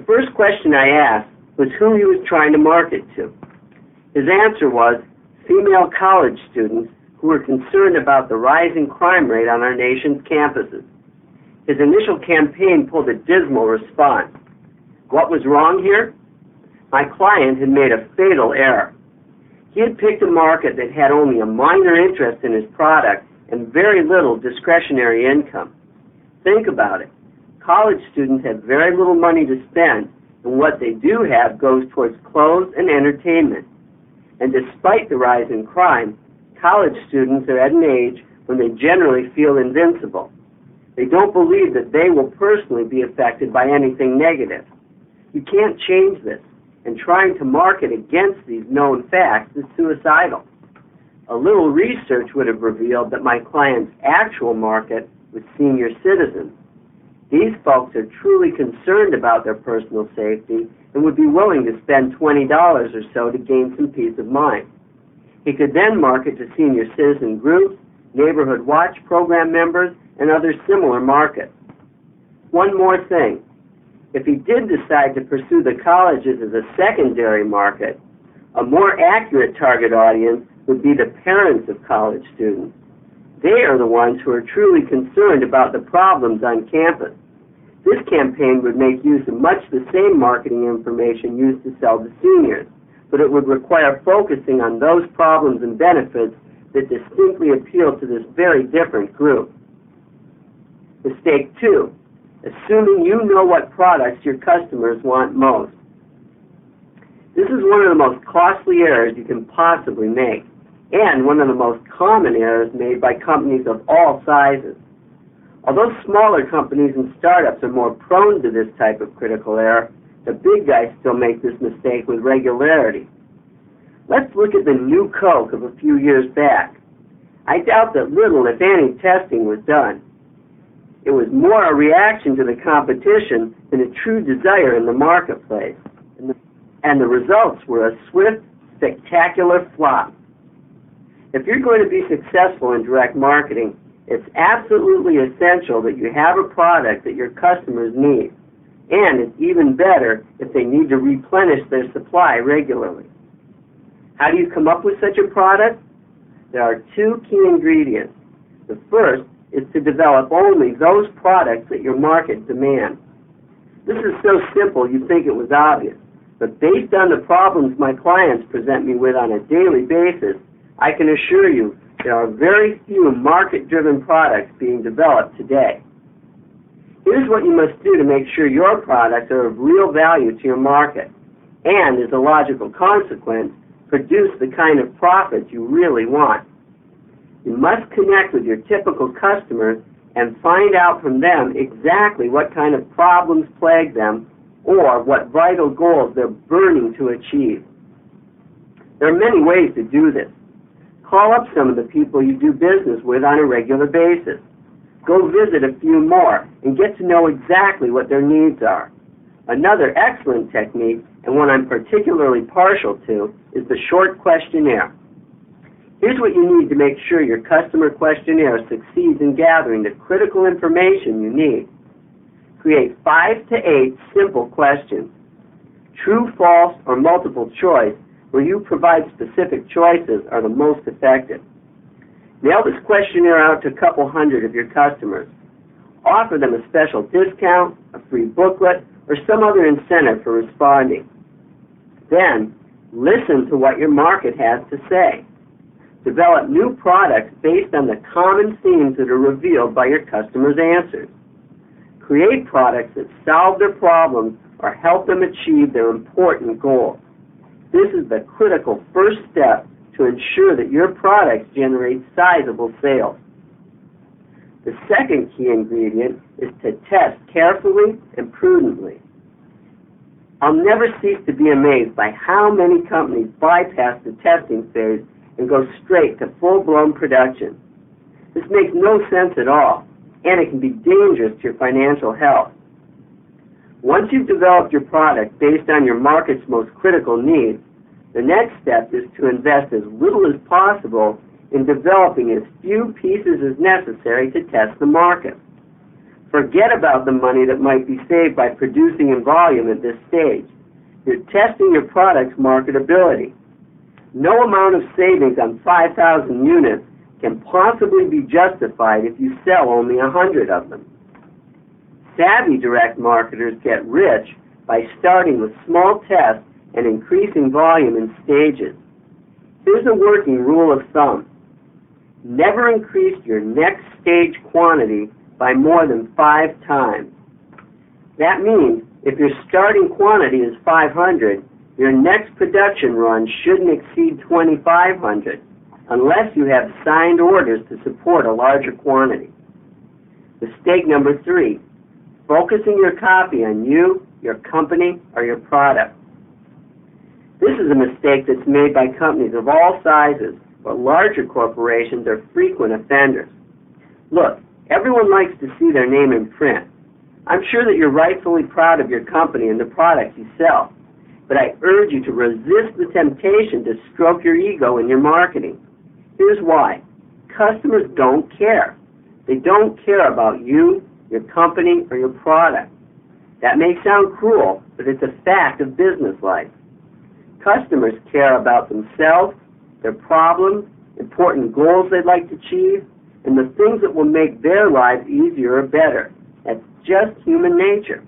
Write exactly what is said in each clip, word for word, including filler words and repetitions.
first question I asked was who he was trying to market to. His answer was female college students who were concerned about the rising crime rate on our nation's campuses. His initial campaign pulled a dismal response. What was wrong here? My client had made a fatal error. He had picked a market that had only a minor interest in his product and very little discretionary income. Think about it. College students have very little money to spend, and what they do have goes towards clothes and entertainment. And despite the rise in crime, college students are at an age when they generally feel invincible. They don't believe that they will personally be affected by anything negative. You can't change this, and trying to market against these known facts is suicidal. A little research would have revealed that my client's actual market was senior citizens. These folks are truly concerned about their personal safety and would be willing to spend twenty dollars or so to gain some peace of mind. He could then market to senior citizen groups, neighborhood watch program members, and other similar markets. One more thing. If he did decide to pursue the colleges as a secondary market, a more accurate target audience would be the parents of college students. They are the ones who are truly concerned about the problems on campus. This campaign would make use of much the same marketing information used to sell to seniors, but it would require focusing on those problems and benefits that distinctly appeal to this very different group. Mistake two, assuming you know what products your customers want most. This is one of the most costly errors you can possibly make, and one of the most common errors made by companies of all sizes. Although smaller companies and startups are more prone to this type of critical error, the big guys still make this mistake with regularity. Let's look at the new Coke of a few years back. I doubt that little, if any, testing was done. It was more a reaction to the competition than a true desire in the marketplace. And the, and the results were a swift, spectacular flop. If you're going to be successful in direct marketing, it's absolutely essential that you have a product that your customers need. And it's even better if they need to replenish their supply regularly. How do you come up with such a product? There are two key ingredients. The first is to develop only those products that your market demands. This is so simple you'd think it was obvious, but based on the problems my clients present me with on a daily basis, I can assure you there are very few market-driven products being developed today. Here's what you must do to make sure your products are of real value to your market, and as a logical consequence, produce the kind of profits you really want. You must connect with your typical customers and find out from them exactly what kind of problems plague them or what vital goals they're burning to achieve. There are many ways to do this. Call up some of the people you do business with on a regular basis. Go visit a few more and get to know exactly what their needs are. Another excellent technique, and one I'm particularly partial to, is the short questionnaire. Here's what you need to make sure your customer questionnaire succeeds in gathering the critical information you need. Create five to eight simple questions. True, false, or multiple choice, where you provide specific choices, are the most effective. Mail this questionnaire out to a couple hundred of your customers. Offer them a special discount, a free booklet, or some other incentive for responding. Then, listen to what your market has to say. Develop new products based on the common themes that are revealed by your customers' answers. Create products that solve their problems or help them achieve their important goals. This is the critical first step to ensure that your products generate sizable sales. The second key ingredient is to test carefully and prudently. I'll never cease to be amazed by how many companies bypass the testing phase and go straight to full-blown production. This makes no sense at all, and it can be dangerous to your financial health. Once you've developed your product based on your market's most critical needs, the next step is to invest as little as possible in developing as few pieces as necessary to test the market. Forget about the money that might be saved by producing in volume at this stage. You're testing your product's marketability. No amount of savings on five thousand units can possibly be justified if you sell only one hundred of them. Savvy direct marketers get rich by starting with small tests and increasing volume in stages. Here's a working rule of thumb. Never increase your next stage quantity by more than five times. That means if your starting quantity is five hundred, your next production run shouldn't exceed twenty-five hundred unless you have signed orders to support a larger quantity. Mistake number three, focusing your copy on you, your company, or your product. This is a mistake that's made by companies of all sizes, but larger corporations are frequent offenders. Look, everyone likes to see their name in print. I'm sure that you're rightfully proud of your company and the products you sell, but I urge you to resist the temptation to stroke your ego in your marketing. Here's why. Customers don't care. They don't care about you, your company, or your product. That may sound cruel, but it's a fact of business life. Customers care about themselves, their problems, important goals they'd like to achieve, and the things that will make their lives easier or better. That's just human nature.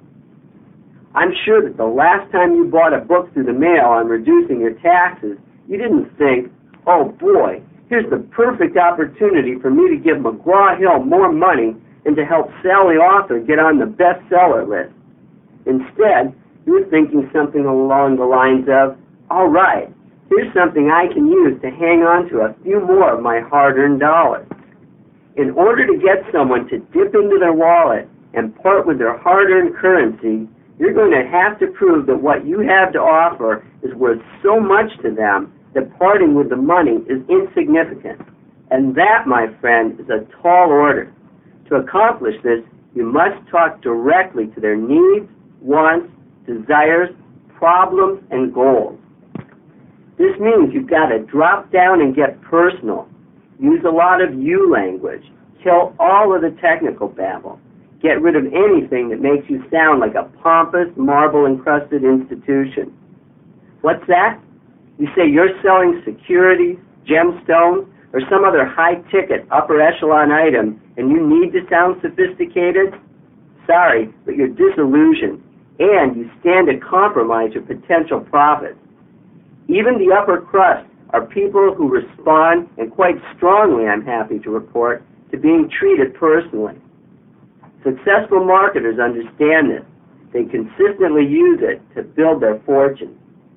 I'm sure that the last time you bought a book through the mail on reducing your taxes, you didn't think, oh boy, here's the perfect opportunity for me to give McGraw-Hill more money and to help Sally Author get on the bestseller list. Instead, you were thinking something along the lines of, all right, here's something I can use to hang on to a few more of my hard-earned dollars. In order to get someone to dip into their wallet and part with their hard-earned currency, you're going to have to prove that what you have to offer is worth so much to them that parting with the money is insignificant. And that, my friend, is a tall order. To accomplish this, you must talk directly to their needs, wants, desires, problems, and goals. This means you've got to drop down and get personal. Use a lot of you language. Kill all of the technical babble. Get rid of anything that makes you sound like a pompous, marble-encrusted institution. What's that? You say you're selling securities, gemstones, or some other high-ticket, upper-echelon item, and you need to sound sophisticated? Sorry, but you're disillusioned, and you stand to compromise your potential profits. Even the upper crust are people who respond, and quite strongly, I'm happy to report, to being treated personally. Successful marketers understand this. They consistently use it to build their fortune.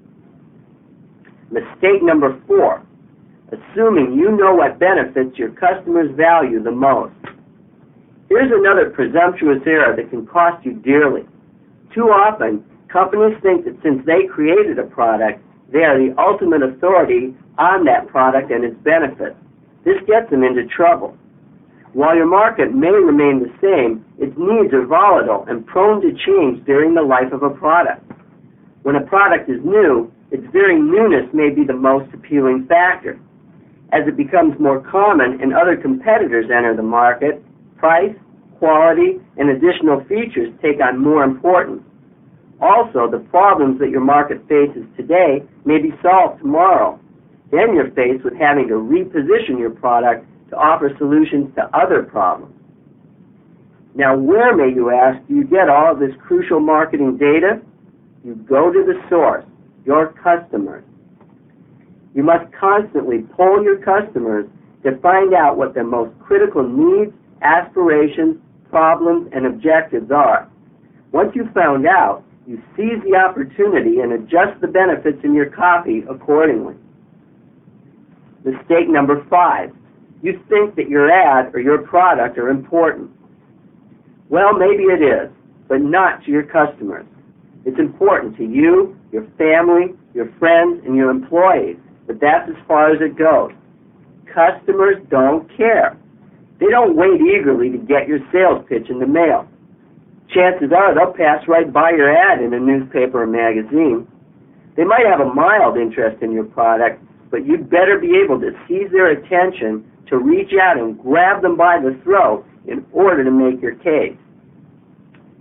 Mistake number four, assuming you know what benefits your customers value the most. Here's another presumptuous error that can cost you dearly. Too often, companies think that since they created a product, they are the ultimate authority on that product and its benefits. This gets them into trouble. While your market may remain the same, its needs are volatile and prone to change during the life of a product. When a product is new, its very newness may be the most appealing factor. As it becomes more common and other competitors enter the market, price, quality, and additional features take on more importance. Also, the problems that your market faces today may be solved tomorrow. Then you're faced with having to reposition your product to offer solutions to other problems. Now, where, may you ask, do you get all of this crucial marketing data? You go to the source, your customers. You must constantly poll your customers to find out what their most critical needs, aspirations, problems, and objectives are. Once you've found out, you seize the opportunity and adjust the benefits in your copy accordingly. Mistake number five. You think that your ad or your product are important. Well, maybe it is, but not to your customers. It's important to you, your family, your friends, and your employees, but that's as far as it goes. Customers don't care. They don't wait eagerly to get your sales pitch in the mail. Chances are they'll pass right by your ad in a newspaper or magazine. They might have a mild interest in your product, but you'd better be able to seize their attention to reach out and grab them by the throat in order to make your case.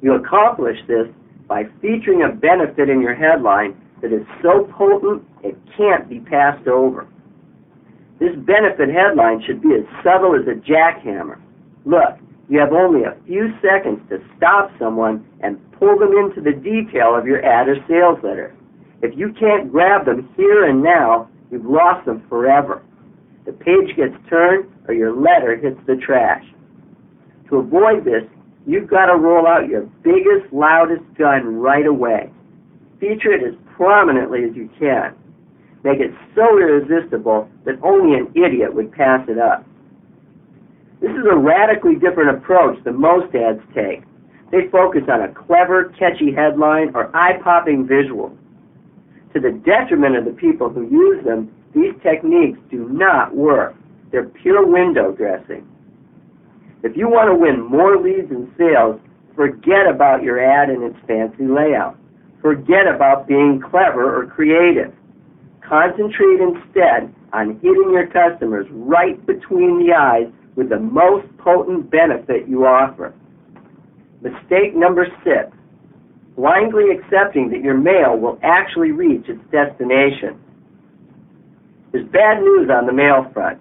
You accomplish this by featuring a benefit in your headline that is so potent it can't be passed over. This benefit headline should be as subtle as a jackhammer. Look, you have only a few seconds to stop someone and pull them into the detail of your ad or sales letter. If you can't grab them here and now, you've lost them forever. The page gets turned or your letter hits the trash. To avoid this, you've got to roll out your biggest, loudest gun right away. Feature it as prominently as you can. Make it so irresistible that only an idiot would pass it up. This is a radically different approach than most ads take. They focus on a clever, catchy headline or eye-popping visual. To the detriment of the people who use them, these techniques do not work. They're pure window dressing. If you want to win more leads and sales, forget about your ad and its fancy layout. Forget about being clever or creative. Concentrate instead on hitting your customers right between the eyes with the most potent benefit you offer. Mistake number six, blindly accepting that your mail will actually reach its destination. There's bad news on the mail front.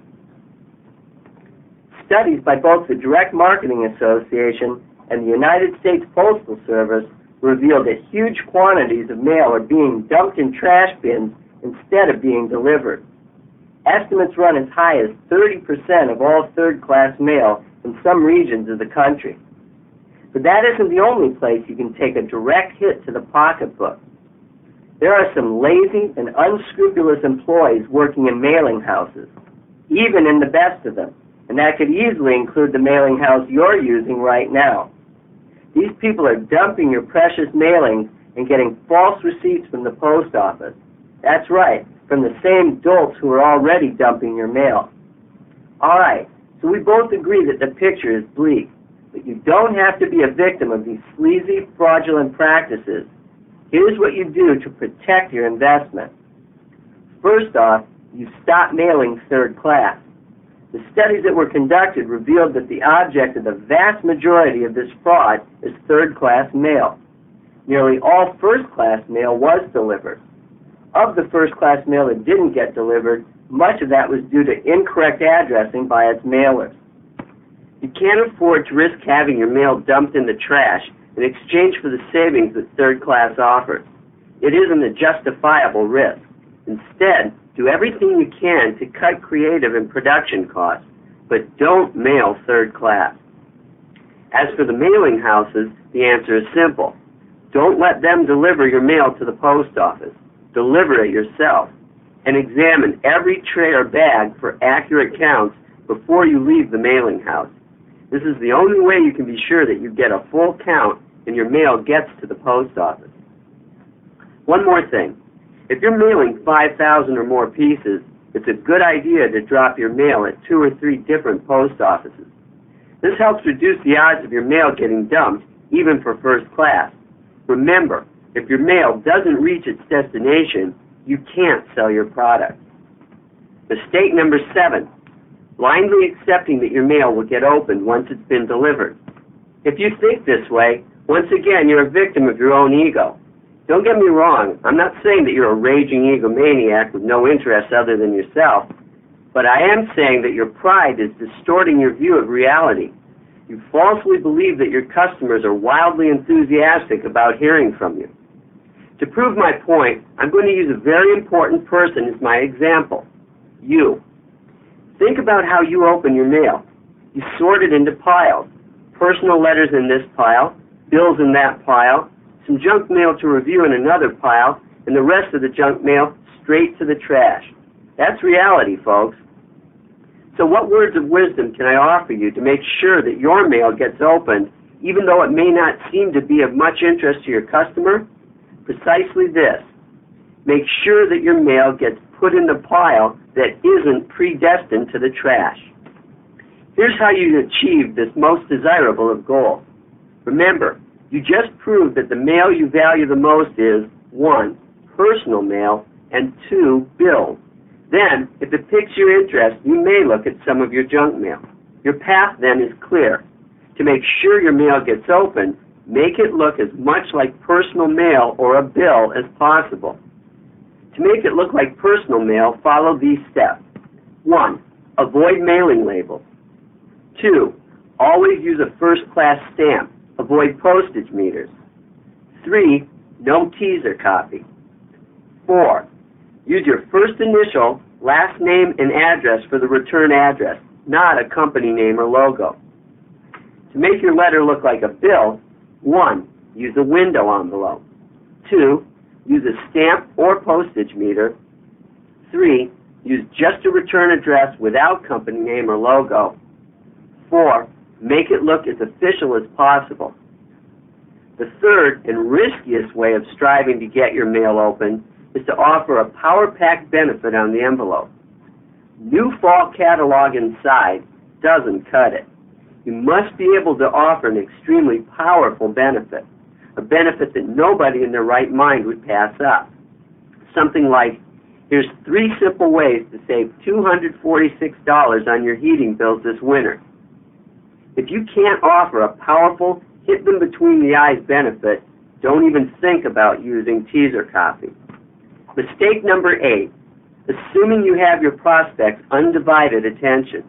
Studies by both the Direct Marketing Association and the United States Postal Service reveal that huge quantities of mail are being dumped in trash bins instead of being delivered. Estimates run as high as thirty percent of all third-class mail in some regions of the country. But that isn't the only place you can take a direct hit to the pocketbook. There are some lazy and unscrupulous employees working in mailing houses, even in the best of them, and that could easily include the mailing house you're using right now. These people are dumping your precious mailings and getting false receipts from the post office. That's right, from the same dolts who are already dumping your mail. All right, so we both agree that the picture is bleak, but you don't have to be a victim of these sleazy, fraudulent practices. Here's what you do to protect your investment. First off, you stop mailing third class. The studies that were conducted revealed that the object of the vast majority of this fraud is third-class mail. Nearly all first-class mail was delivered. Of the first-class mail that didn't get delivered, much of that was due to incorrect addressing by its mailers. You can't afford to risk having your mail dumped in the trash in exchange for the savings that third-class offers. It isn't a justifiable risk. Instead, do everything you can to cut creative and production costs, but don't mail third class. As for the mailing houses, the answer is simple. Don't let them deliver your mail to the post office. Deliver it yourself. And examine every tray or bag for accurate counts before you leave the mailing house. This is the only way you can be sure that you get a full count and your mail gets to the post office. One more thing. If you're mailing five thousand or more pieces, it's a good idea to drop your mail at two or three different post offices. This helps reduce the odds of your mail getting dumped, even for first class. Remember, if your mail doesn't reach its destination, you can't sell your product. Mistake number seven, blindly accepting that your mail will get opened once it's been delivered. If you think this way, once again, you're a victim of your own ego. Don't get me wrong, I'm not saying that you're a raging egomaniac with no interests other than yourself, but I am saying that your pride is distorting your view of reality. You falsely believe that your customers are wildly enthusiastic about hearing from you. To prove my point, I'm going to use a very important person as my example, you. Think about how you open your mail. You sort it into piles. Personal letters in this pile, bills in that pile, some junk mail to review in another pile, and the rest of the junk mail straight to the trash. That's reality, folks. So what words of wisdom can I offer you to make sure that your mail gets opened, even though it may not seem to be of much interest to your customer? Precisely this. Make sure that your mail gets put in the pile that isn't predestined to the trash. Here's how you achieve this most desirable of goals. Remember, you just proved that the mail you value the most is, one, personal mail, and two, bills. Then, if it piques your interest, you may look at some of your junk mail. Your path then is clear. To make sure your mail gets opened, make it look as much like personal mail or a bill as possible. To make it look like personal mail, follow these steps. One, avoid mailing labels. Two, always use a first-class stamp. Avoid postage meters. Three, no teaser copy. Four, use your first initial, last name, and address for the return address, not a company name or logo. To make your letter look like a bill, one, use a window envelope. Two, use a stamp or postage meter. Three, use just a return address without company name or logo. Four, make it look as official as possible. The third and riskiest way of striving to get your mail open is to offer a power-packed benefit on the envelope. New fall catalog inside doesn't cut it. You must be able to offer an extremely powerful benefit, a benefit that nobody in their right mind would pass up. Something like, here's three simple ways to save two hundred forty-six dollars on your heating bills this winter. If you can't offer a powerful, hit them between the eyes benefit, don't even think about using teaser copy. Mistake number eight, assuming you have your prospects' undivided attention.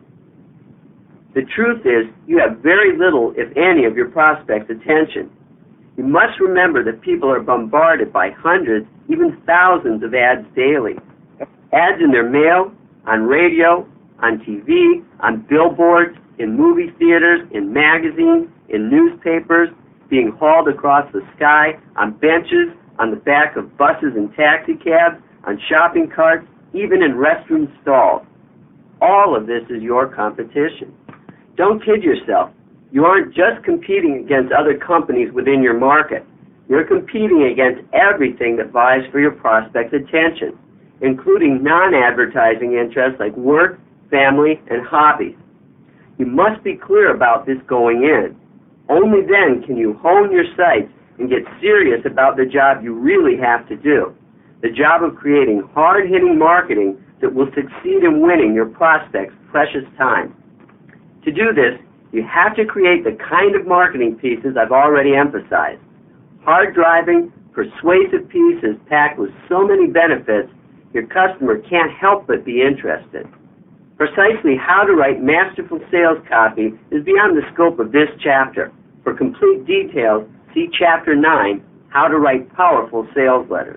The truth is, you have very little, if any, of your prospects' attention. You must remember that people are bombarded by hundreds, even thousands of ads daily. Ads in their mail, on radio, on T V, on billboards, in movie theaters, in magazines, in newspapers, being hauled across the sky, on benches, on the back of buses and taxi cabs, on shopping carts, even in restroom stalls. All of this is your competition. Don't kid yourself. You aren't just competing against other companies within your market. You're competing against everything that vies for your prospect's attention, including non-advertising interests like work, family, and hobbies. You must be clear about this going in. Only then can you hone your sights and get serious about the job you really have to do, the job of creating hard-hitting marketing that will succeed in winning your prospects' precious time. To do this, you have to create the kind of marketing pieces I've already emphasized. Hard-driving, persuasive pieces packed with so many benefits, your customer can't help but be interested. Precisely how to write masterful sales copy is beyond the scope of this chapter. For complete details, see Chapter nine, How to Write Powerful Sales Letters.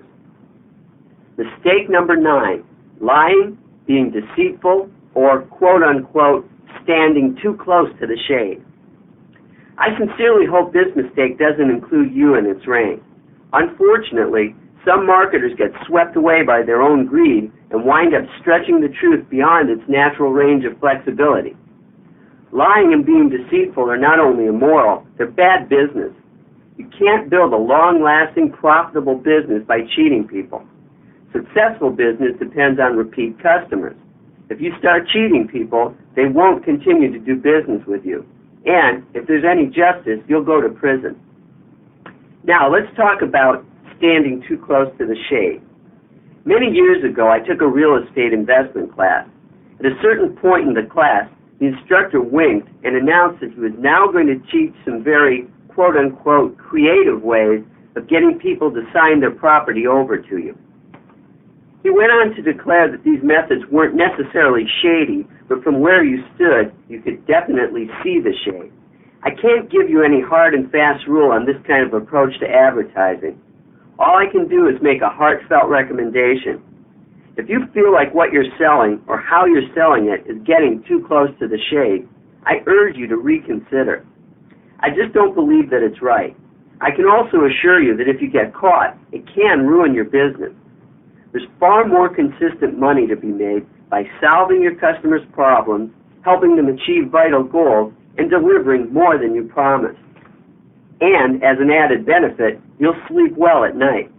Mistake number nine, lying, being deceitful, or quote-unquote, standing too close to the shade. I sincerely hope this mistake doesn't include you in its range. Unfortunately, some marketers get swept away by their own greed and wind up stretching the truth beyond its natural range of flexibility. Lying and being deceitful are not only immoral, they're bad business. You can't build a long-lasting, profitable business by cheating people. Successful business depends on repeat customers. If you start cheating people, they won't continue to do business with you. And if there's any justice, you'll go to prison. Now, let's talk about standing too close to the shade. Many years ago, I took a real estate investment class. At a certain point in the class, the instructor winked and announced that he was now going to teach some very, quote-unquote, creative ways of getting people to sign their property over to you. He went on to declare that these methods weren't necessarily shady, but from where you stood, you could definitely see the shade. I can't give you any hard and fast rule on this kind of approach to advertising. All I can do is make a heartfelt recommendation. If you feel like what you're selling or how you're selling it is getting too close to the shade, I urge you to reconsider. I just don't believe that it's right. I can also assure you that if you get caught, it can ruin your business. There's far more consistent money to be made by solving your customers' problems, helping them achieve vital goals, and delivering more than you promised. And, as an added benefit, you'll sleep well at night.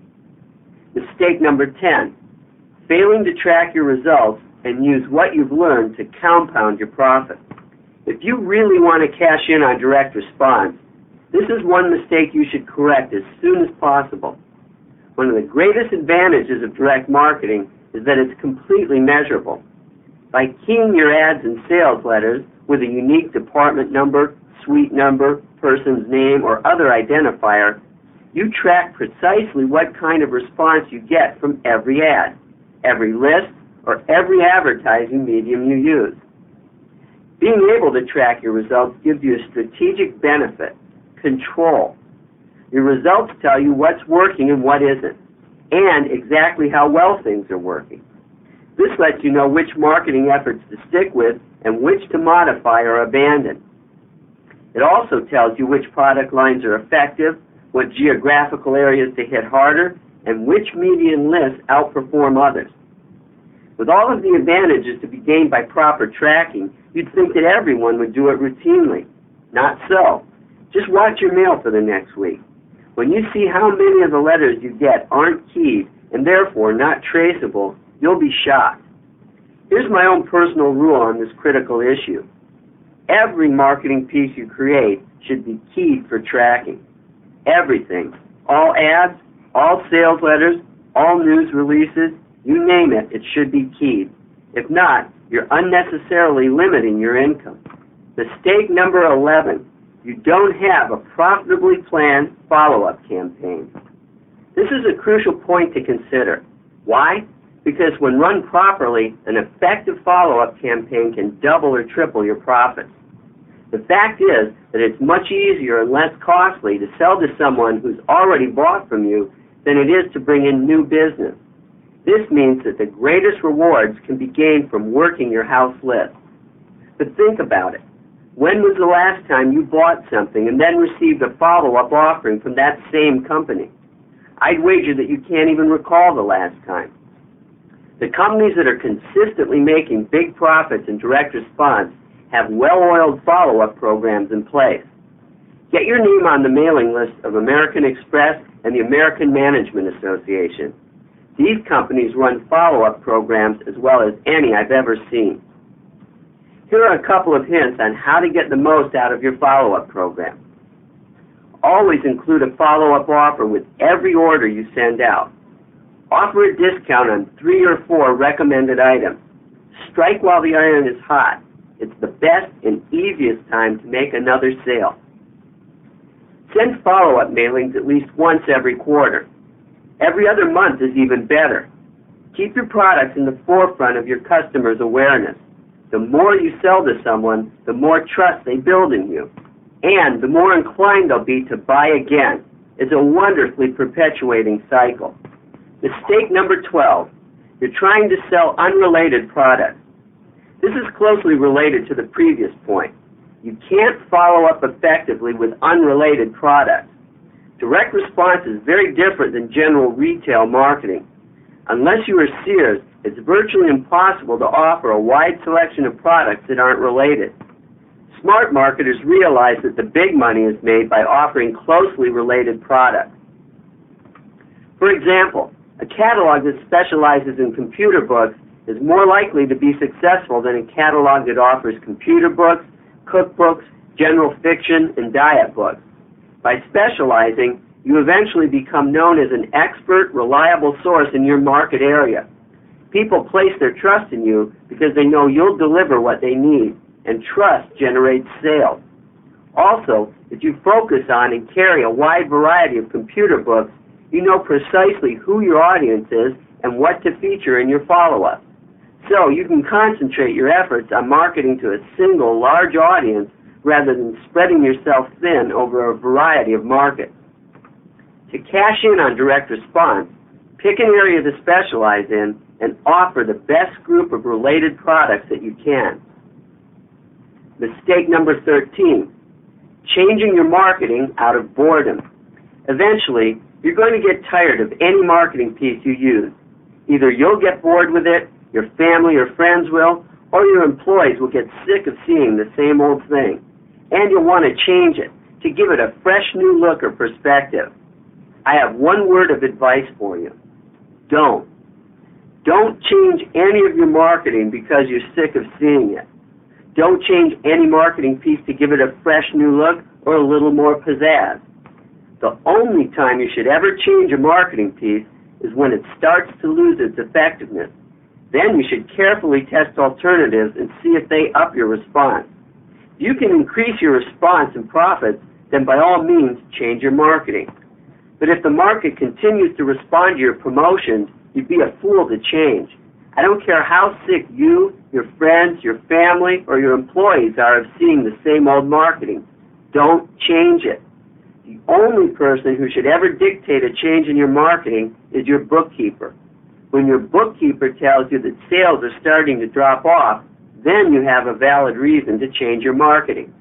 Mistake number ten, failing to track your results and use what you've learned to compound your profit. If you really want to cash in on direct response, this is one mistake you should correct as soon as possible. One of the greatest advantages of direct marketing is that it's completely measurable. By keying your ads and sales letters with a unique department number, suite number, person's name, or other identifier, you track precisely what kind of response you get from every ad, every list, or every advertising medium you use. Being able to track your results gives you a strategic benefit, control. Your results tell you what's working and what isn't, and exactly how well things are working. This lets you know which marketing efforts to stick with and which to modify or abandon. It also tells you which product lines are effective, what geographical areas to hit harder, and which media and lists outperform others. With all of the advantages to be gained by proper tracking, you'd think that everyone would do it routinely. Not so. Just watch your mail for the next week. When you see how many of the letters you get aren't keyed and therefore not traceable, you'll be shocked. Here's my own personal rule on this critical issue. Every marketing piece you create should be keyed for tracking. Everything. All ads, all sales letters, all news releases, you name it, it should be keyed. If not, you're unnecessarily limiting your income. Mistake number eleven. You don't have a profitably planned follow-up campaign. This is a crucial point to consider. Why? Because when run properly, an effective follow-up campaign can double or triple your profits. The fact is that it's much easier and less costly to sell to someone who's already bought from you than it is to bring in new business. This means that the greatest rewards can be gained from working your house list. But think about it. When was the last time you bought something and then received a follow-up offering from that same company? I'd wager that you can't even recall the last time. The companies that are consistently making big profits in direct response have well-oiled follow-up programs in place. Get your name on the mailing list of American Express and the American Management Association. These companies run follow-up programs as well as any I've ever seen. Here are a couple of hints on how to get the most out of your follow-up program. Always include a follow-up offer with every order you send out. Offer a discount on three or four recommended items. Strike while the iron is hot. It's the best and easiest time to make another sale. Send follow-up mailings at least once every quarter. Every other month is even better. Keep your products in the forefront of your customers' awareness. The more you sell to someone, the more trust they build in you, and the more inclined they'll be to buy again. It's a wonderfully perpetuating cycle. Mistake number twelve. You're trying to sell unrelated products. This is closely related to the previous point. You can't follow up effectively with unrelated products. Direct response is very different than general retail marketing. Unless you are Sears, it's virtually impossible to offer a wide selection of products that aren't related. Smart marketers realize that the big money is made by offering closely related products. For example, a catalog that specializes in computer books is more likely to be successful than a catalog that offers computer books, cookbooks, general fiction, and diet books. By specializing, you eventually become known as an expert, reliable source in your market area. People place their trust in you because they know you'll deliver what they need, and trust generates sales. Also, if you focus on and carry a wide variety of computer books, you know precisely who your audience is and what to feature in your follow-up. So you can concentrate your efforts on marketing to a single large audience rather than spreading yourself thin over a variety of markets. To cash in on direct response, pick an area to specialize in and offer the best group of related products that you can. Mistake number thirteen, changing your marketing out of boredom. Eventually, you're going to get tired of any marketing piece you use. Either you'll get bored with it, your family or friends will, or your employees will get sick of seeing the same old thing. And you'll want to change it, to give it a fresh new look or perspective. I have one word of advice for you. Don't. Don't change any of your marketing because you're sick of seeing it. Don't change any marketing piece to give it a fresh new look or a little more pizzazz. The only time you should ever change a marketing piece is when it starts to lose its effectiveness. Then you should carefully test alternatives and see if they up your response. If you can increase your response and profits, then by all means, change your marketing. But if the market continues to respond to your promotions, you'd be a fool to change. I don't care how sick you, your friends, your family, or your employees are of seeing the same old marketing. Don't change it. The only person who should ever dictate a change in your marketing is your bookkeeper. When your bookkeeper tells you that sales are starting to drop off, then you have a valid reason to change your marketing.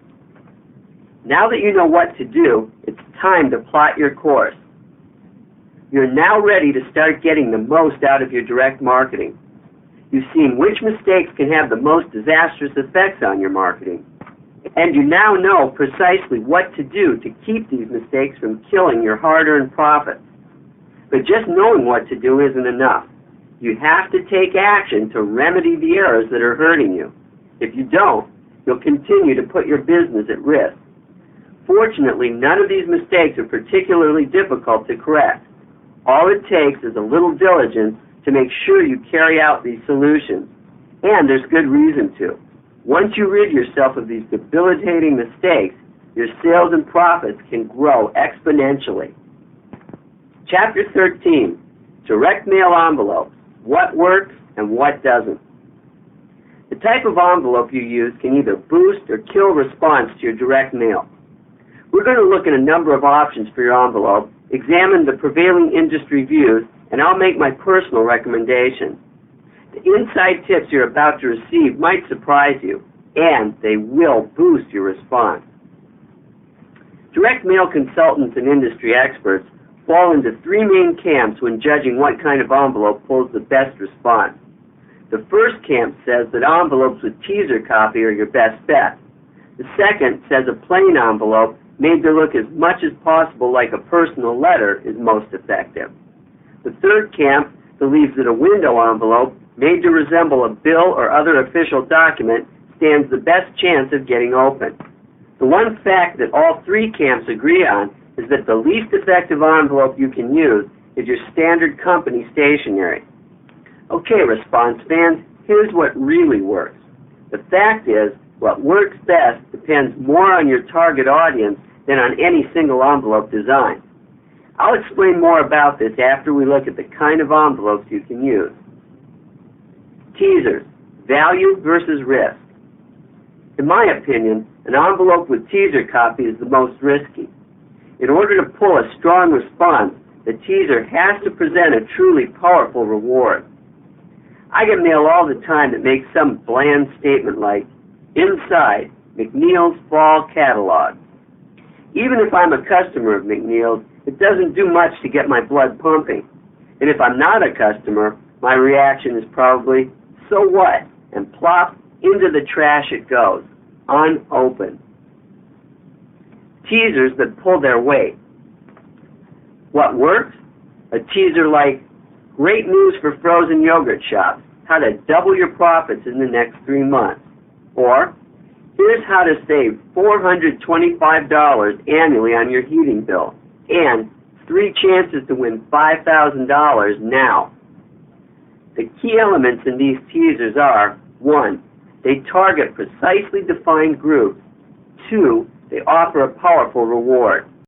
Now that you know what to do, it's time to plot your course. You're now ready to start getting the most out of your direct marketing. You've seen which mistakes can have the most disastrous effects on your marketing. And you now know precisely what to do to keep these mistakes from killing your hard-earned profits. But just knowing what to do isn't enough. You have to take action to remedy the errors that are hurting you. If you don't, you'll continue to put your business at risk. Fortunately, none of these mistakes are particularly difficult to correct. All it takes is a little diligence to make sure you carry out these solutions. And there's good reason to. Once you rid yourself of these debilitating mistakes, your sales and profits can grow exponentially. Chapter thirteen, Direct Mail Envelopes. What works and what doesn't. The type of envelope you use can either boost or kill response to your direct mail. We're going to look at a number of options for your envelope, examine the prevailing industry views, and I'll make my personal recommendations. The inside tips you're about to receive might surprise you, and they will boost your response. Direct mail consultants and industry experts fall into three main camps when judging what kind of envelope pulls the best response. The first camp says that envelopes with teaser copy are your best bet. The second says a plain envelope made to look as much as possible like a personal letter is most effective. The third camp believes that a window envelope made to resemble a bill or other official document stands the best chance of getting open. The one fact that all three camps agree on is that the least effective envelope you can use is your standard company stationery. Okay, response fans, here's what really works. The fact is, what works best depends more on your target audience than on any single envelope design. I'll explain more about this after we look at the kind of envelopes you can use. Teasers, value versus risk. In my opinion, an envelope with teaser copy is the most risky. In order to pull a strong response, the teaser has to present a truly powerful reward. I get mail all the time that makes some bland statement like, "Inside, McNeil's Fall Catalog." Even if I'm a customer of McNeil's, it doesn't do much to get my blood pumping. And if I'm not a customer, my reaction is probably, "So what?" and plop, into the trash it goes, unopened. Teasers that pull their weight. What works? A teaser like, "Great news for frozen yogurt shops, how to double your profits in the next three months. Or, "Here's how to save four hundred twenty-five dollars annually on your heating bill, and three chances to win five thousand dollars now." The key elements in these teasers are, one, they target precisely defined groups. Two, they offer a powerful reward.